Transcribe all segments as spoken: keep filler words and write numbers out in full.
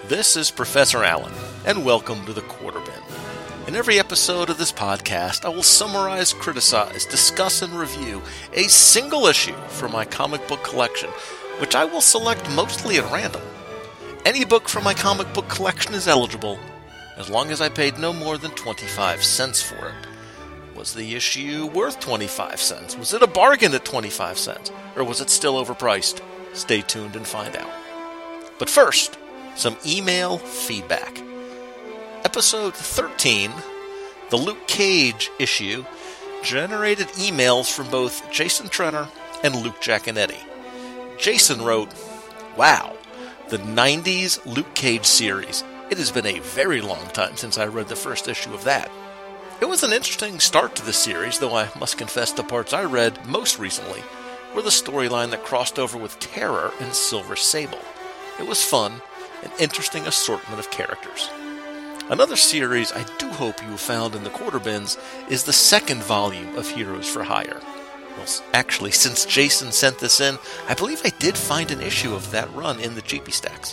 This is Professor Allen, and welcome to the Quarter Bin. In every episode of this podcast, I will summarize, criticize, discuss, and review a single issue from my comic book collection, which I will select mostly at random. Any book from my comic book collection is eligible, as long as I paid no more than twenty-five cents for it. Was the issue worth twenty-five cents? Was it a bargain at twenty-five cents? Or was it still overpriced? Stay tuned and find out. But first, some email feedback. Episode thirteen, the Luke Cage issue, generated emails from both Jason Trenner and Luke Giaconetti. Jason wrote, "Wow, the nineties Luke Cage series. It has been a very long time since I read the first issue of that. It was an interesting start to the series, though I must confess the parts I read most recently were the storyline that crossed over with Terror and Silver Sable. It was fun, an interesting assortment of characters. Another series I do hope you have found in the Quarter Bins is the second volume of Heroes for Hire. Well, actually, since Jason sent this in, I believe I did find an issue of that run in the G P Stacks.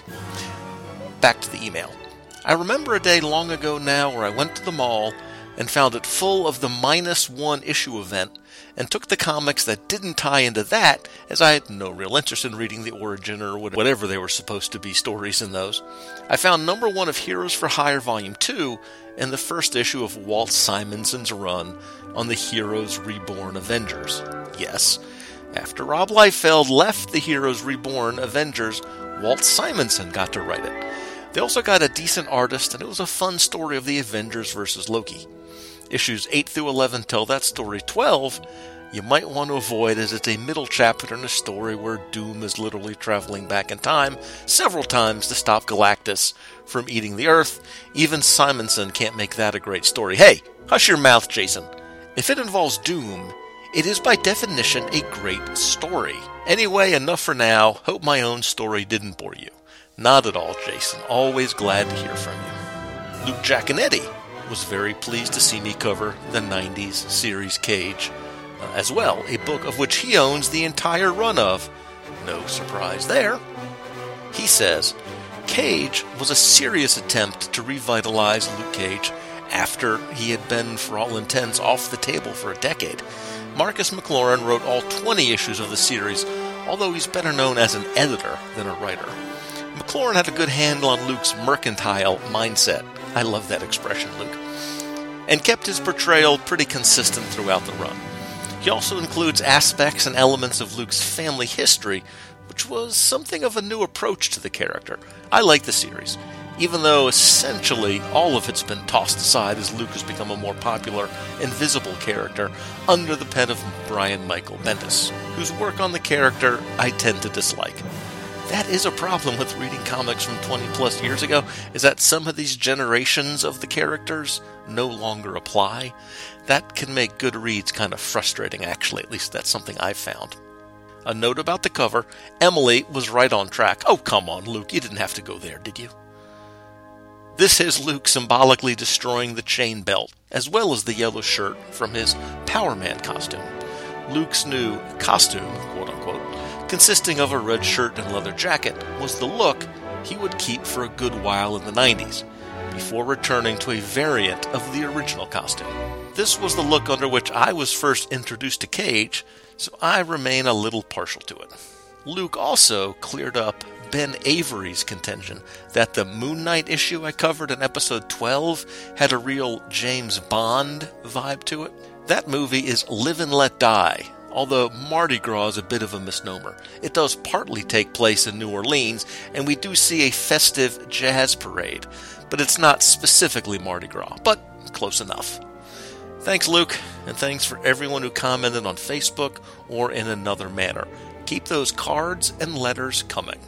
Back to the email. I remember a day long ago now where I went to the mall and found it full of the minus one issue event, and took the comics that didn't tie into that, as I had no real interest in reading the origin or whatever they were supposed to be stories in those. I found number one of Heroes for Hire Volume two and the first issue of Walt Simonson's run on the Heroes Reborn Avengers. Yes, after Rob Liefeld left the Heroes Reborn Avengers, Walt Simonson got to write it. They also got a decent artist, and it was a fun story of the Avengers versus Loki. Issues eight through eleven tell that story. twelve, you might want to avoid, as it's a middle chapter in a story where Doom is literally traveling back in time several times to stop Galactus from eating the Earth. Even Simonson can't make that a great story. Hey, hush your mouth, Jason. If it involves Doom, it is by definition a great story. Anyway, enough for now. Hope my own story didn't bore you. Not at all, Jason. Always glad to hear from you. Luke Giaconetti was very pleased to see me cover the nineties series Cage uh, as well, a book of which he owns the entire run of. No surprise there. He says, Cage was a serious attempt to revitalize Luke Cage after he had been, for all intents, off the table for a decade. Marcus McLaurin wrote all twenty issues of the series, although he's better known as an editor than a writer. McLaurin had a good handle on Luke's mercantile mindset. I love that expression, Luke. And kept his portrayal pretty consistent throughout the run. He also includes aspects and elements of Luke's family history, which was something of a new approach to the character. I like the series, even though essentially all of it's been tossed aside as Luke has become a more popular and visible character under the pen of Brian Michael Bendis, whose work on the character I tend to dislike. That is a problem with reading comics from twenty plus years ago, is that some of these generations of the characters no longer apply. That can make good reads kind of frustrating, actually. At least that's something I've found. A note about the cover. Emily was right on track. Oh, come on, Luke. You didn't have to go there, did you? This is Luke symbolically destroying the chain belt, as well as the yellow shirt from his Power Man costume. Luke's new costume, quote-unquote, consisting of a red shirt and leather jacket, was the look he would keep for a good while in the nineties, before returning to a variant of the original costume. This was the look under which I was first introduced to Cage, so I remain a little partial to it. Luke also cleared up Ben Avery's contention that the Moon Knight issue I covered in episode twelve had a real James Bond vibe to it. That movie is Live and Let Die, although Mardi Gras is a bit of a misnomer. It does partly take place in New Orleans, and we do see a festive jazz parade, but it's not specifically Mardi Gras, but close enough. Thanks, Luke, and thanks for everyone who commented on Facebook or in another manner. Keep those cards and letters coming.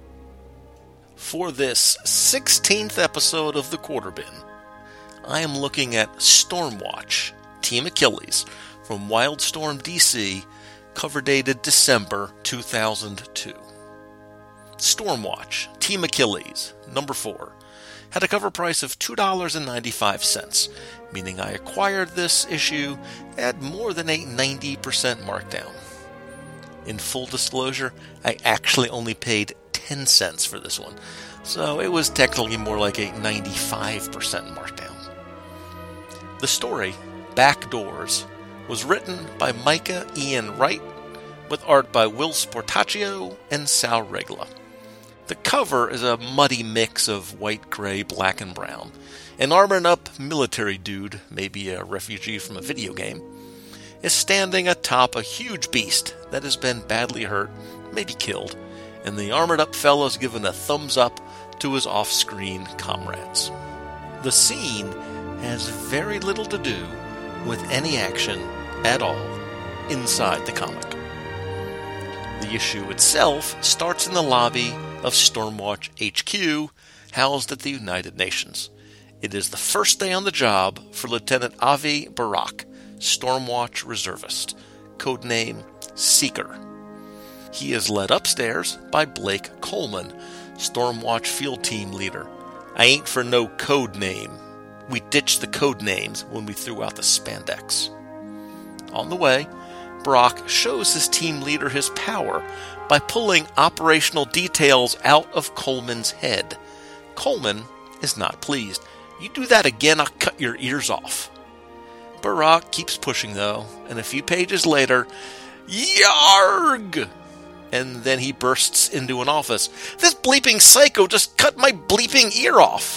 For this sixteenth episode of the Quarter Bin, I am looking at Stormwatch, Team Achilles, from Wildstorm D C, cover dated December two thousand two. Stormwatch, Team Achilles, number four, had a cover price of two dollars and ninety-five cents, meaning I acquired this issue at more than a ninety percent markdown. In full disclosure, I actually only paid ten cents for this one, so it was technically more like a ninety-five percent markdown. The story, Backdoors, was written by Micah Ian Wright, with art by Will Sportaccio and Sal Regla. The cover is a muddy mix of white, gray, black, and brown. An armored-up military dude, maybe a refugee from a video game, is standing atop a huge beast that has been badly hurt, maybe killed, and the armored-up fellow is given a thumbs-up to his off-screen comrades. The scene has very little to do with any action at all inside the comic. The issue itself starts in the lobby of Stormwatch H Q, housed at the United Nations. It is the first day on the job for Lieutenant Avi Barak, Stormwatch reservist, codename Seeker. He is led upstairs by Blake Coleman, Stormwatch field team leader. I ain't for no code name. We ditched the code names when we threw out the spandex. On the way, Brock shows his team leader his power by pulling operational details out of Coleman's head. Coleman is not pleased. You do that again, I'll cut your ears off. Barak keeps pushing though, and a few pages later, Yarg! And then he bursts into an office. This bleeping psycho just cut my bleeping ear off!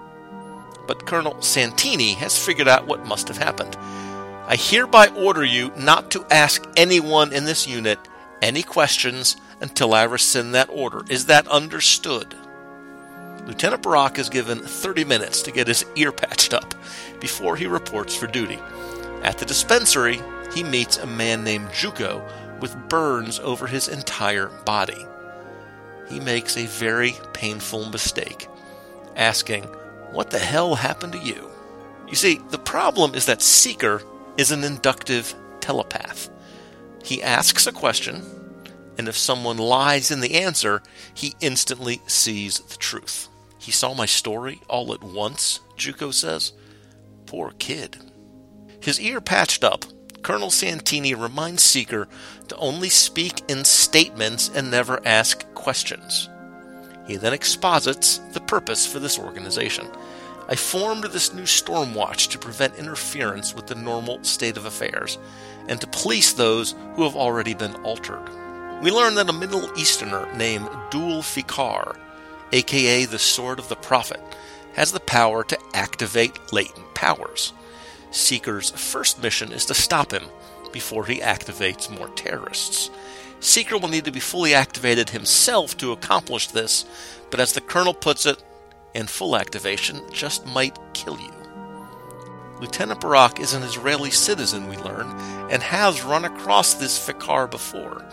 But Colonel Santini has figured out what must have happened. I hereby order you not to ask anyone in this unit any questions until I rescind that order. Is that understood? Lieutenant Barak is given thirty minutes to get his ear patched up before he reports for duty. At the dispensary, he meets a man named Juko with burns over his entire body. He makes a very painful mistake, asking, "What the hell happened to you?" You see, the problem is that Seeker is an inductive telepath. He asks a question, and if someone lies in the answer, he instantly sees the truth. He saw my story all at once, Juko says. Poor kid. His ear patched up, Colonel Santini reminds Seeker to only speak in statements and never ask questions. He then exposits the purpose for this organization. I formed this new Stormwatch to prevent interference with the normal state of affairs, and to police those who have already been altered. We learn that a Middle Easterner named Dul Fikar, aka the Sword of the Prophet, has the power to activate latent powers. Seeker's first mission is to stop him before he activates more terrorists. Seeker will need to be fully activated himself to accomplish this, but as the Colonel puts it, and full activation just might kill you. Lieutenant Barak is an Israeli citizen, we learn, and has run across this Fikar before.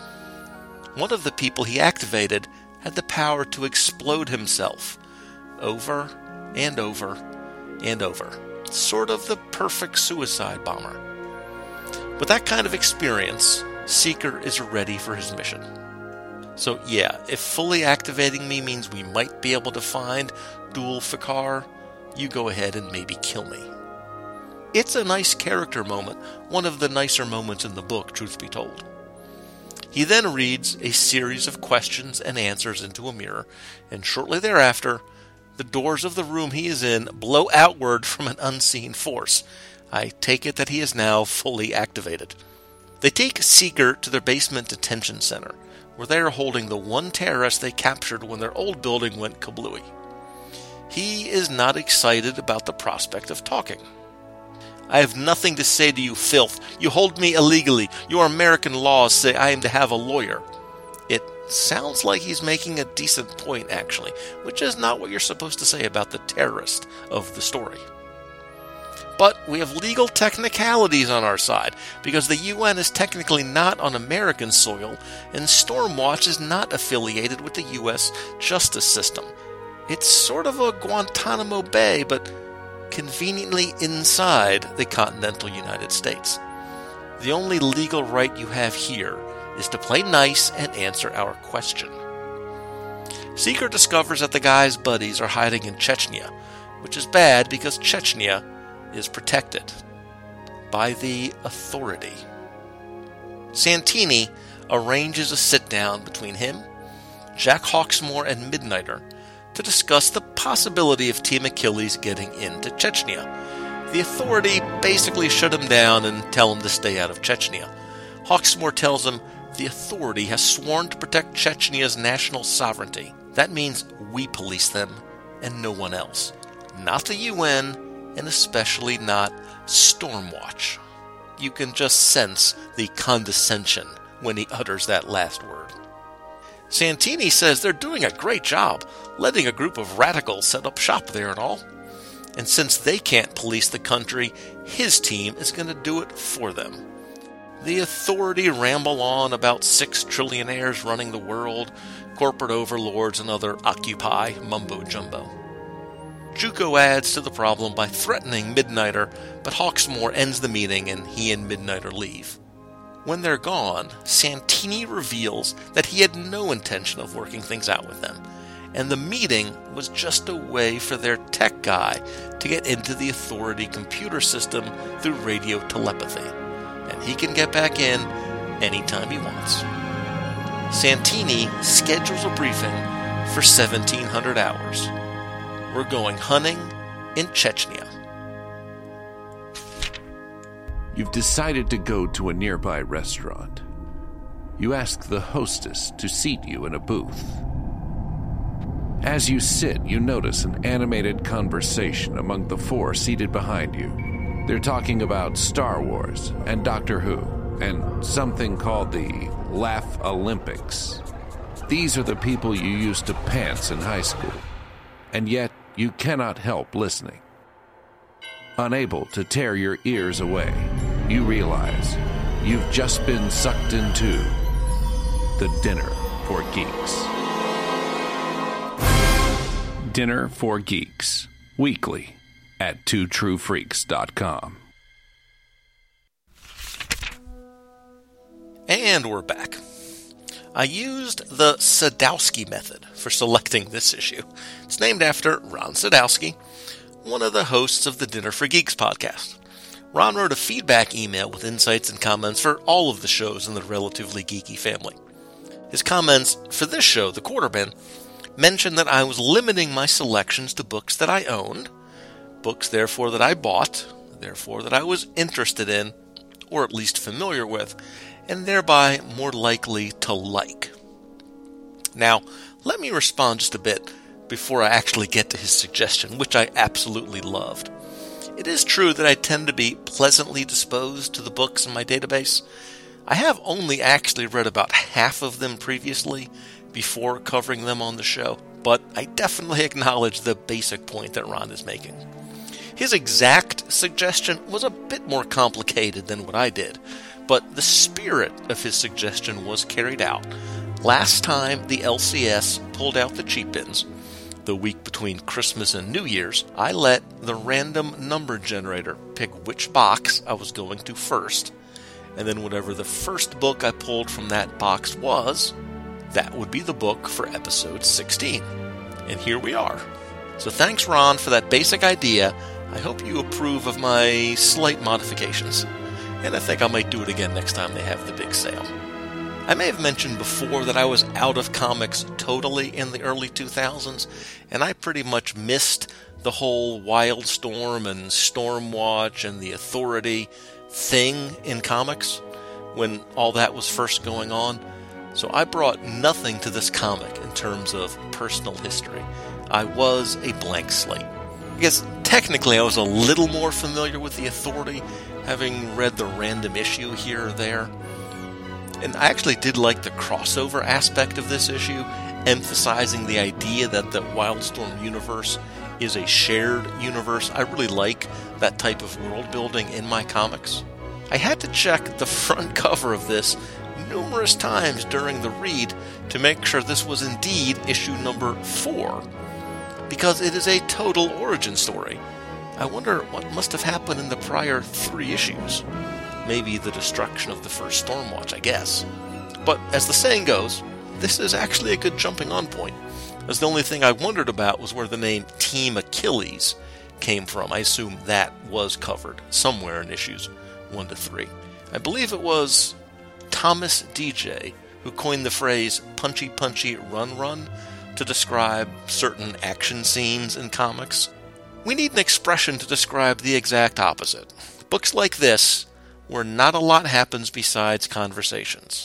One of the people he activated had the power to explode himself, over and over and over. Sort of the perfect suicide bomber. With that kind of experience, Seeker is ready for his mission. So yeah, if fully activating me means we might be able to find Dul Fikar, you go ahead and maybe kill me. It's a nice character moment, one of the nicer moments in the book, truth be told. He then reads a series of questions and answers into a mirror, and shortly thereafter, the doors of the room he is in blow outward from an unseen force. I take it that he is now fully activated. They take Seeker to their basement detention center, where they are holding the one terrorist they captured when their old building went kablooey. He is not excited about the prospect of talking. I have nothing to say to you, filth. You hold me illegally. Your American laws say I am to have a lawyer. It sounds like he's making a decent point, actually, which is not what you're supposed to say about the terrorist of the story. But we have legal technicalities on our side, because the U N is technically not on American soil, and Stormwatch is not affiliated with the U S justice system. It's sort of a Guantanamo Bay, but conveniently inside the continental United States. The only legal right you have here is to play nice and answer our question. Seeker discovers that the guy's buddies are hiding in Chechnya, which is bad because Chechnya is protected by the authority. Santini arranges a sit-down between him Jack Hawksmoor and Midnighter to discuss the possibility of Team Achilles getting into Chechnya. The Authority basically shut him down and tell him to stay out of Chechnya. Hawksmoor tells him the Authority has sworn to protect Chechnya's national sovereignty. That means we police them and no one else. Not the U N, and especially not Stormwatch. You can just sense the condescension when he utters that last word. Santini says they're doing a great job, letting a group of radicals set up shop there and all. And since they can't police the country, his team is going to do it for them. The Authority ramble on about six trillionaires running the world, corporate overlords, and other Occupy mumbo-jumbo. Juko adds to the problem by threatening Midnighter, but Hawksmoor ends the meeting and he and Midnighter leave. When they're gone, Santini reveals that he had no intention of working things out with them, and the meeting was just a way for their tech guy to get into the Authority computer system through radio telepathy, and he can get back in anytime he wants. Santini schedules a briefing for seventeen hundred hours. We're going hunting in Chechnya. You've decided to go to a nearby restaurant. You ask the hostess to seat you in a booth. As you sit, you notice an animated conversation among the four seated behind you. They're talking about Star Wars and Doctor Who and something called the Laugh Olympics. These are the people you used to pants in high school, and yet you cannot help listening. Unable to tear your ears away, you realize you've just been sucked into the Dinner for Geeks. Dinner for Geeks, weekly at two true freaks dot com. And we're back. I used the Sadowski method for selecting this issue. It's named after Ron Sadowski, one of the hosts of the Dinner for Geeks podcast. Ron wrote a feedback email with insights and comments for all of the shows in the Relatively Geeky family. His comments for this show, The Quarter Bin, mentioned that I was limiting my selections to books that I owned, books therefore that I bought, therefore that I was interested in, or at least familiar with, and thereby more likely to like. Now, let me respond just a bit before I actually get to his suggestion, which I absolutely loved. It is true that I tend to be pleasantly disposed to the books in my database. I have only actually read about half of them previously before covering them on the show, but I definitely acknowledge the basic point that Ron is making. His exact suggestion was a bit more complicated than what I did, but the spirit of his suggestion was carried out. Last time the L C S pulled out the cheap bins, the week between Christmas and New Year's, I let the random number generator pick which box I was going to first, and then whatever the first book I pulled from that box was, that would be the book for episode sixteen. And here we are. So thanks, Ron, for that basic idea. I hope you approve of my slight modifications, and I think I might do it again next time they have the big sale. I may have mentioned before that I was out of comics totally in the early two thousands, and I pretty much missed the whole Wildstorm and Stormwatch and the Authority thing in comics when all that was first going on. So I brought nothing to this comic in terms of personal history. I was a blank slate. I guess technically I was a little more familiar with the Authority, having read the random issue here or there. And I actually did like the crossover aspect of this issue, emphasizing the idea that the Wildstorm universe is a shared universe. I really like that type of world building in my comics. I had to check the front cover of this numerous times during the read to make sure this was indeed issue number four, because it is a total origin story. I wonder what must have happened in the prior three issues. Maybe the destruction of the first Stormwatch, I guess. But as the saying goes, this is actually a good jumping on point, as the only thing I wondered about was where the name Team Achilles came from. I assume that was covered somewhere in issues one to three. I believe it was Thomas D J who coined the phrase punchy punchy run run to describe certain action scenes in comics. We need an expression to describe the exact opposite. Books like this, where not a lot happens besides conversations.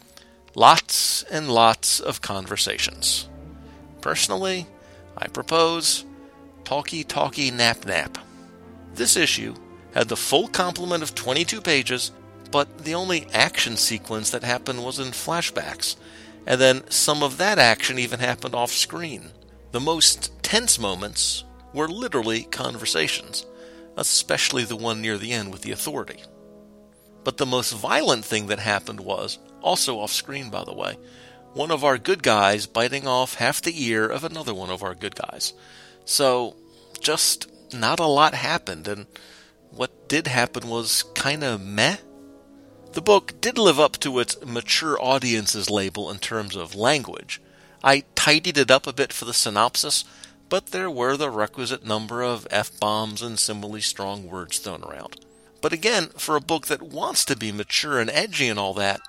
Lots and lots of conversations. Personally, I propose talky talky nap nap. This issue had the full complement of twenty-two pages, but the only action sequence that happened was in flashbacks, and then some of that action even happened off-screen. The most tense moments were literally conversations, especially the one near the end with the Authority. But the most violent thing that happened was, also off-screen by the way, one of our good guys biting off half the ear of another one of our good guys. So, just not a lot happened, and what did happen was kinda meh. The book did live up to its mature audiences label in terms of language. I tidied it up a bit for the synopsis, but there were the requisite number of F-bombs and similarly strong words thrown around. But again, for a book that wants to be mature and edgy and all that,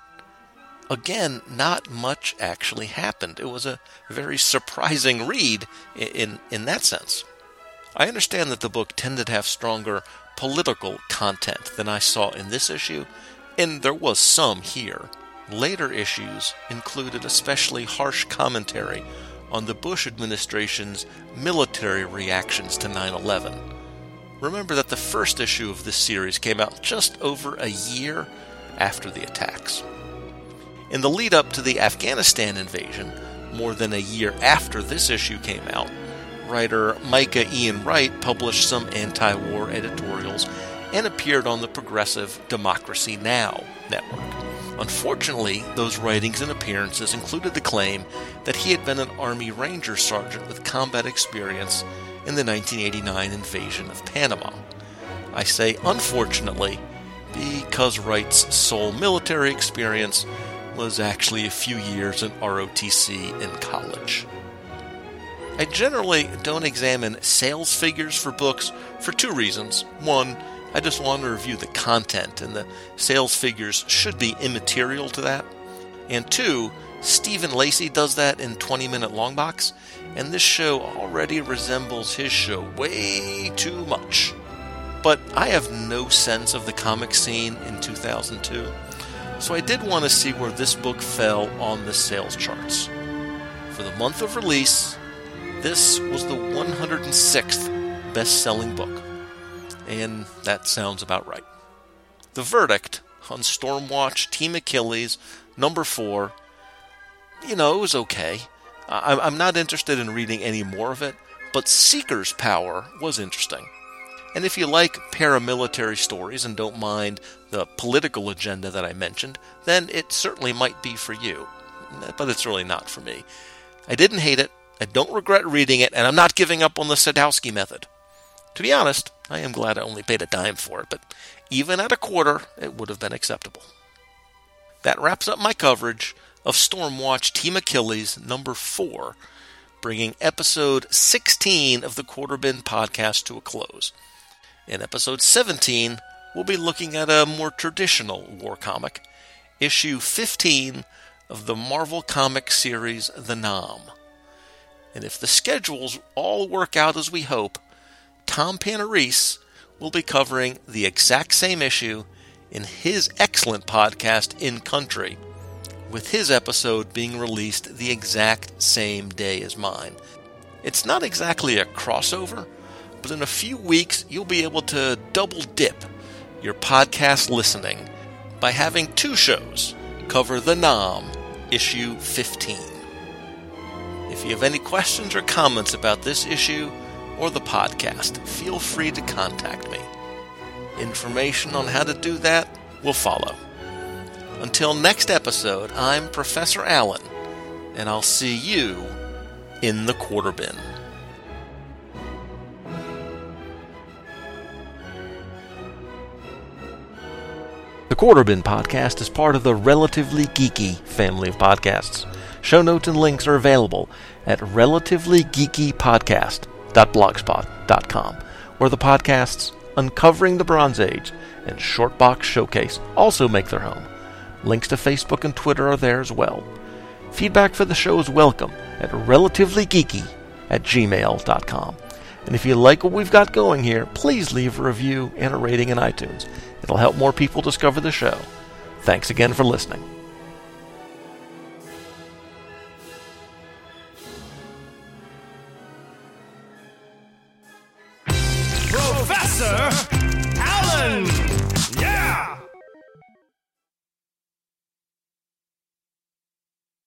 again, not much actually happened. It was a very surprising read in, in, in that sense. I understand that the book tended to have stronger political content than I saw in this issue, and there was some here. Later issues included especially harsh commentary on the Bush administration's military reactions to nine eleven. Remember that the first issue of this series came out just over a year after the attacks. In the lead-up to the Afghanistan invasion, more than a year after this issue came out, writer Micah Ian Wright published some anti-war editorials and appeared on the progressive Democracy Now! Network. Unfortunately, those writings and appearances included the claim that he had been an Army Ranger sergeant with combat experience in the nineteen eighty-nine invasion of Panama. I say unfortunately because Wright's sole military experience was actually a few years in R O T C in college. I generally don't examine sales figures for books for two reasons. One, I just want to review the content, and the sales figures should be immaterial to that. And two, Stephen Lacey does that in twenty-minute Longbox, and this show already resembles his show way too much. But I have no sense of the comic scene in two thousand two, so I did want to see where this book fell on the sales charts. For the month of release, this was the one hundred sixth best-selling book. And that sounds about right. The verdict on Stormwatch Team Achilles, number four, you know, it was okay. I'm not interested in reading any more of it, but Seeker's Power was interesting. And if you like paramilitary stories and don't mind the political agenda that I mentioned, then it certainly might be for you. But it's really not for me. I didn't hate it, I don't regret reading it, and I'm not giving up on the Sadowski method. To be honest, I am glad I only paid a dime for it, but even at a quarter, it would have been acceptable. That wraps up my coverage of Stormwatch Team Achilles number four, bringing episode sixteen of the Quarter Bin podcast to a close. In episode seventeen, we'll be looking at a more traditional war comic, issue fifteen of the Marvel Comics series The Nam. And if the schedules all work out as we hope, Tom Panarese will be covering the exact same issue in his excellent podcast In Country, with his episode being released the exact same day as mine. It's not exactly a crossover, but in a few weeks you'll be able to double dip your podcast listening by having two shows cover The Nam, issue fifteen. If you have any questions or comments about this issue or the podcast, feel free to contact me. Information on how to do that will follow. Until next episode, I'm Professor Allen, and I'll see you in the Quarter Bin. The Quarter Bin podcast is part of the Relatively Geeky family of podcasts. Show notes and links are available at relatively geeky podcast dot blogspot dot com, where the podcasts Uncovering the Bronze Age and Shortbox Showcase also make their home. Links to Facebook and Twitter are there as well. Feedback for the show is welcome at relativelygeeky at gmail dot com. And if you like what we've got going here, please leave a review and a rating in iTunes. It'll help more people discover the show. Thanks again for listening. Professor